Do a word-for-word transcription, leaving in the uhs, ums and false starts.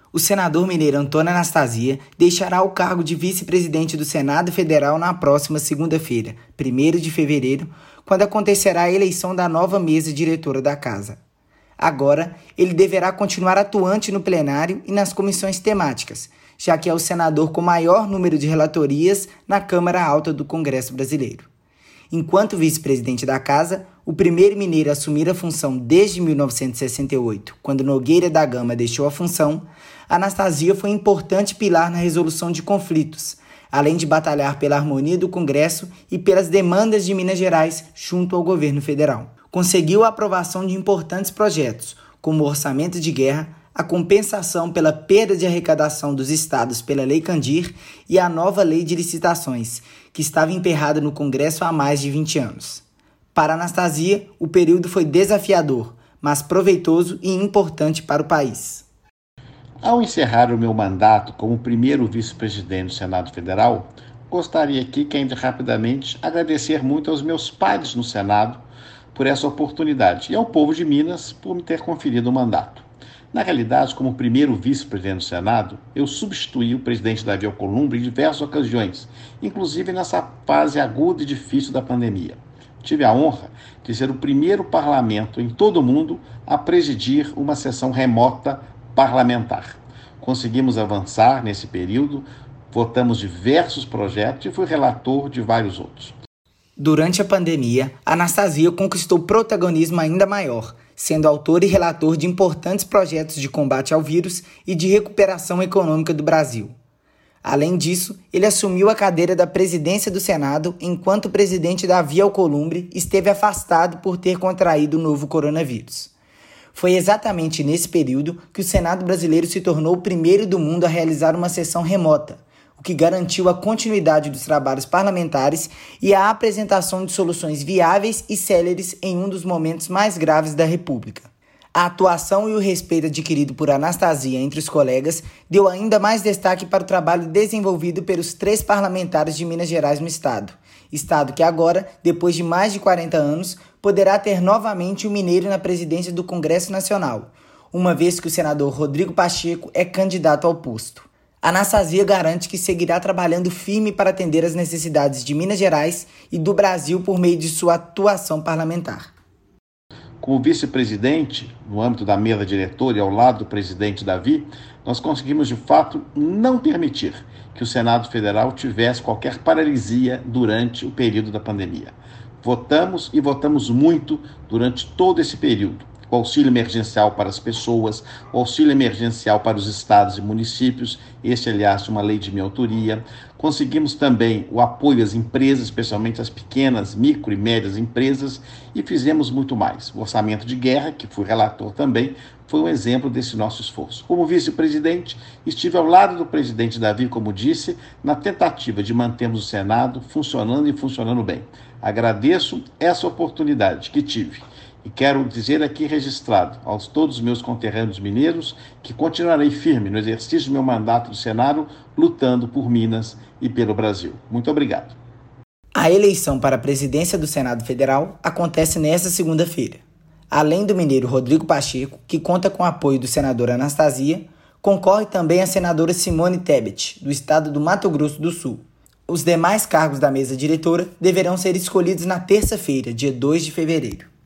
O senador mineiro Antônio Anastasia deixará o cargo de vice-presidente do Senado Federal na próxima segunda-feira, primeiro de fevereiro, quando acontecerá a eleição da nova mesa diretora da Casa. Agora, ele deverá continuar atuante no plenário e nas comissões temáticas, já que é o senador com maior número de relatorias na Câmara Alta do Congresso Brasileiro. Enquanto vice-presidente da Casa, o primeiro mineiro a assumir a função desde mil novecentos e sessenta e oito, quando Nogueira da Gama deixou a função, Anastasia foi importante pilar na resolução de conflitos, além de batalhar pela harmonia do Congresso e pelas demandas de Minas Gerais junto ao governo federal. Conseguiu a aprovação de importantes projetos, como o orçamento de guerra, a compensação pela perda de arrecadação dos estados pela Lei Candir e a nova Lei de Licitações, que estava emperrada no Congresso há mais de vinte anos. Para Anastasia, o período foi desafiador, mas proveitoso e importante para o país. Ao encerrar o meu mandato como primeiro vice-presidente do Senado Federal, gostaria aqui que ainda rapidamente agradecer muito aos meus pares no Senado por essa oportunidade e ao povo de Minas por me ter conferido o mandato. Na realidade, como primeiro vice-presidente do Senado, eu substituí o presidente Davi Alcolumbre em diversas ocasiões, inclusive nessa fase aguda e difícil da pandemia. Tive a honra de ser o primeiro parlamento em todo o mundo a presidir uma sessão remota parlamentar. Conseguimos avançar nesse período, votamos diversos projetos e fui relator de vários outros. Durante a pandemia, Anastasia conquistou protagonismo ainda maior, sendo autor e relator de importantes projetos de combate ao vírus e de recuperação econômica do Brasil. Além disso, ele assumiu a cadeira da presidência do Senado enquanto o presidente Davi Alcolumbre esteve afastado por ter contraído o novo coronavírus. Foi exatamente nesse período que o Senado brasileiro se tornou o primeiro do mundo a realizar uma sessão remota, o que garantiu a continuidade dos trabalhos parlamentares e a apresentação de soluções viáveis e céleres em um dos momentos mais graves da República. A atuação e o respeito adquirido por Anastasia entre os colegas deu ainda mais destaque para o trabalho desenvolvido pelos três parlamentares de Minas Gerais no Estado. Estado que agora, depois de mais de quarenta anos, poderá ter novamente um mineiro na presidência do Congresso Nacional, uma vez que o senador Rodrigo Pacheco é candidato ao posto. Anastasia garante que seguirá trabalhando firme para atender às necessidades de Minas Gerais e do Brasil por meio de sua atuação parlamentar. Como vice-presidente, no âmbito da mesa diretora e ao lado do presidente Davi, nós conseguimos de fato não permitir que o Senado Federal tivesse qualquer paralisia durante o período da pandemia. Votamos e votamos muito durante todo esse período. O auxílio emergencial para as pessoas, o auxílio emergencial para os estados e municípios, esse, aliás, uma lei de minha autoria. Conseguimos também o apoio às empresas, especialmente às pequenas, micro e médias empresas, e fizemos muito mais. O orçamento de guerra, que fui relator também, foi um exemplo desse nosso esforço. Como vice-presidente, estive ao lado do presidente Davi, como disse, na tentativa de mantermos o Senado funcionando e funcionando bem. Agradeço essa oportunidade que tive. E quero dizer aqui registrado aos todos os meus conterrâneos mineiros que continuarei firme no exercício do meu mandato do Senado, lutando por Minas e pelo Brasil. Muito obrigado. A eleição para a presidência do Senado Federal acontece nesta segunda-feira. Além do mineiro Rodrigo Pacheco, que conta com o apoio do senador Anastasia, concorre também a senadora Simone Tebet, do estado do Mato Grosso do Sul. Os demais cargos da mesa diretora deverão ser escolhidos na terça-feira, dia dois de fevereiro.